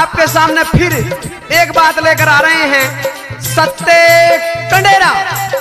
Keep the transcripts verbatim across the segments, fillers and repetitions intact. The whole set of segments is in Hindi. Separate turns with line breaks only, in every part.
आपके सामने फिर एक बात लेकर आ रहे हैं सत्य कंडेरा।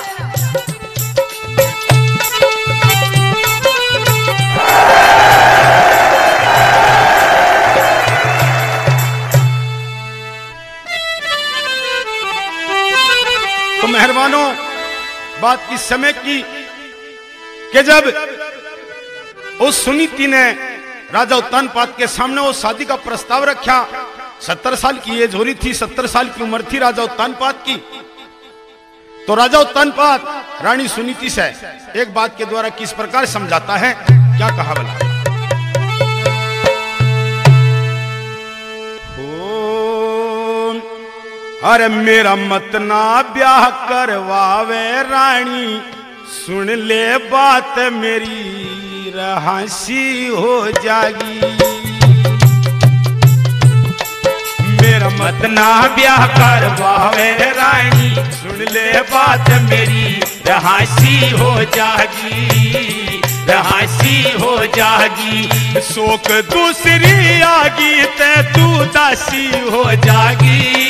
तो मेहरबानों, बात की समय की कि जब उस सुनीति ने राजा उत्तानपाद के सामने वो शादी का प्रस्ताव रखा, सत्तर साल की एज हो रही थी, सत्तर साल की उम्र थी राजा उत्तानपाद की। तो राजा उत्तानपाद रानी सुनीति से एक बात के द्वारा किस प्रकार समझाता है, क्या कहा बोला? हो अरे मेरा मत ना ब्याह करवावे रानी, सुन ले बात मेरी हंसी हो जागी। मेरा मत ना ब्याह करवावे रानी, सुन ले बात मेरी हंसी हो जागी, हंसी हो जागी। शोक दूसरी आगी ते तू दासी हो जागी,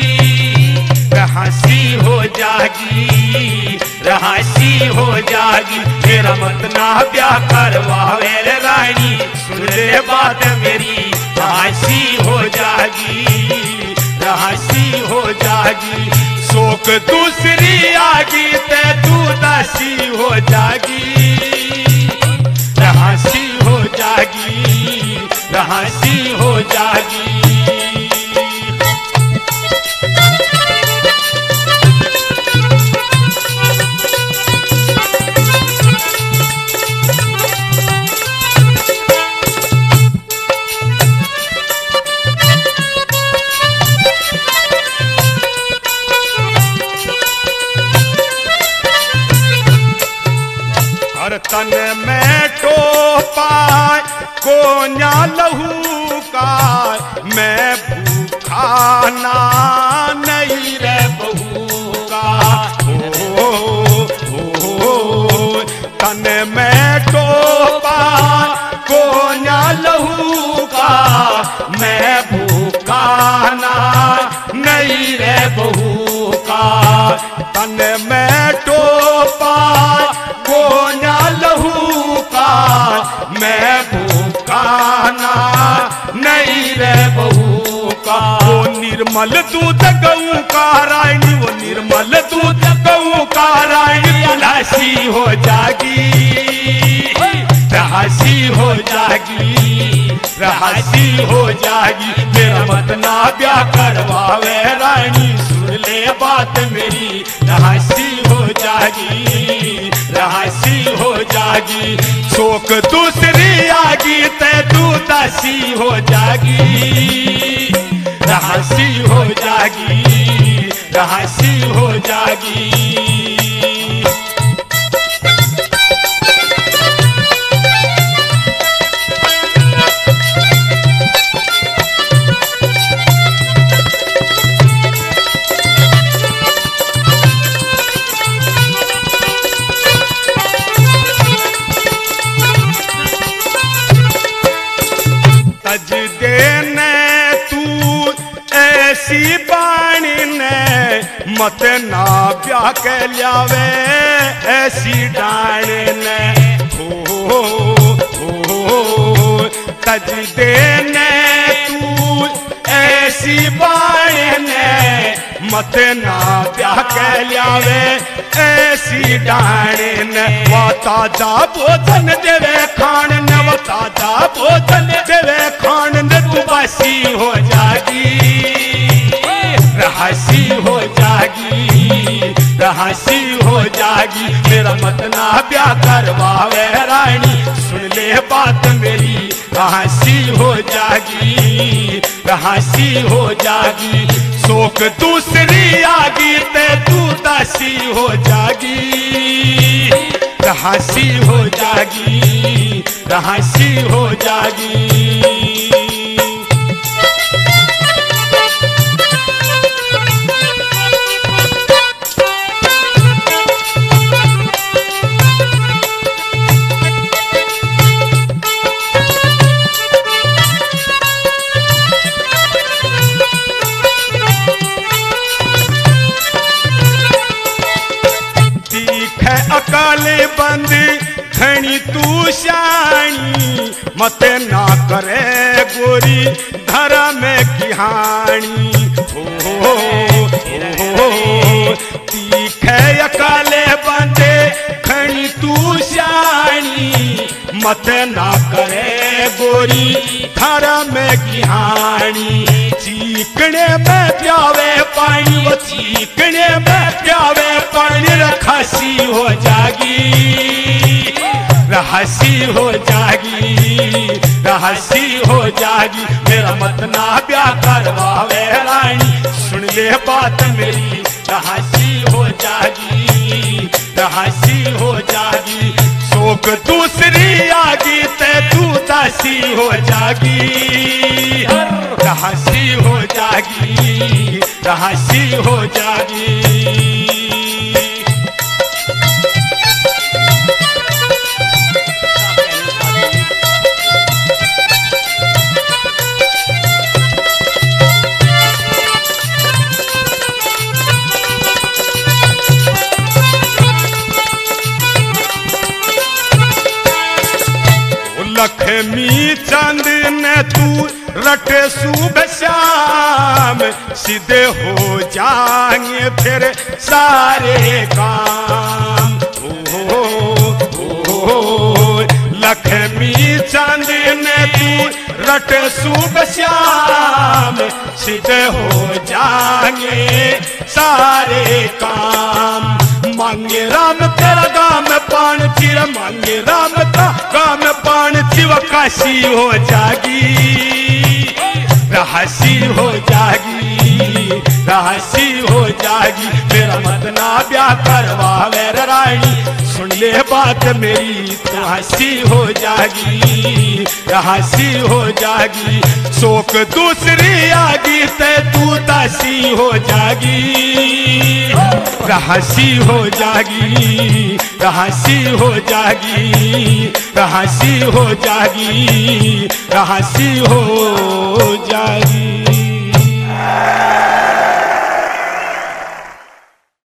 हंसी हो जागी, हंसी हो जागी। मेरा मत ना ब्याह करवावे रानी, सुन ले बात मेरी हंसी हो जागी, हंसी हो जागी। शोक दूसरी आगी ते तू दासी हो जागी, हंसी हो जागी, हंसी हो जागी। तन में टोपा को न्या लहू का, मैं भूखा ना नहीं रे बहू का। हो, हो, हो तन में टोपा को न्या लहू का, मैं भूखा ना नहीं रे बहू का। तन में टोपा को न्या लहू का, मैं भूखा ना नहीं रे बहू का। वो निर्मल दूध गऊ का रानी, वो निर्मल दूध गऊ का रानी, हंसी हो जागी, हंसी हो जागी, हंसी हो जागी। मेरा मत ना ब्याह करवावे रानी, सुन ले बात मेरी हंसी हो जागी, हंसी हो जागी। शोक दूसरी आगी ते तू दासी हो जागी, हंसी हो जागी, हंसी हो जागी। तज देने तू ऐसी बाणी ने, मत ना ब्याह के लियावे ऐसी डाणी ने। हो, हो, हो तज देने तू ऐसी बाणी ने, मत ना ब्याह के लियावे ऐसी डाणी ने। वो ताजा भोजन देवे खान ने, वो ताजा भोजन देवे खान ने, तू बासी हो जागी, हंसी हो जागी, हंसी हो जागी। मेरा मत ना ब्याह करवावे रानी, सुन ले बात मेरी हंसी हो जागी, हंसी हो जागी। शोक दूसरी आगी ते तू दासी हो जागी, हंसी हो जागी, हंसी हो जागी। खणी तू श्याणी मत ना करे गोरी धर्म की हानि हो हो हो तीखे अकाले बंदे खणी तू श्याणी मत ना करे गोरी धर्म की हानि चीकने में प्यावे पानी वो चीकने में प्यावे पानी रखासी हो जागी रहसी हो जागी रहसी हो जागी मेरा मत ना ब्याह करवावे रानी सुन ले बात मेरी रहसी हो जागी रहसी हो जागी शोक दूसरी आगी ते तू दासी हो जागी रहसी हो जागी रहसी हो जागी लक्ष्मी चंद ने तू रटे सुबह शाम सीधे हो जाएंगे फिर सारे काम ओ, ओ, ओ, लक्ष्मी चंद ने तू रटे सुबह शाम सीधे हो जाएंगे सारे काम मांगे राम तेरा गाम पान चिर मांगे राम का गाम पान चिव काशी हो जागी रहसी हो जागी रहसी हो जागी मेरा मत ना ब्याह करवावे रानी सुन ले बात मेरी तो हंसी हो जागी रहसी हो जागी शोक दूसरी आगी ते तू दासी हो जागी रहसी हो जागी रहसी हो जागी रहसी हो जागी रहसी हो जागी।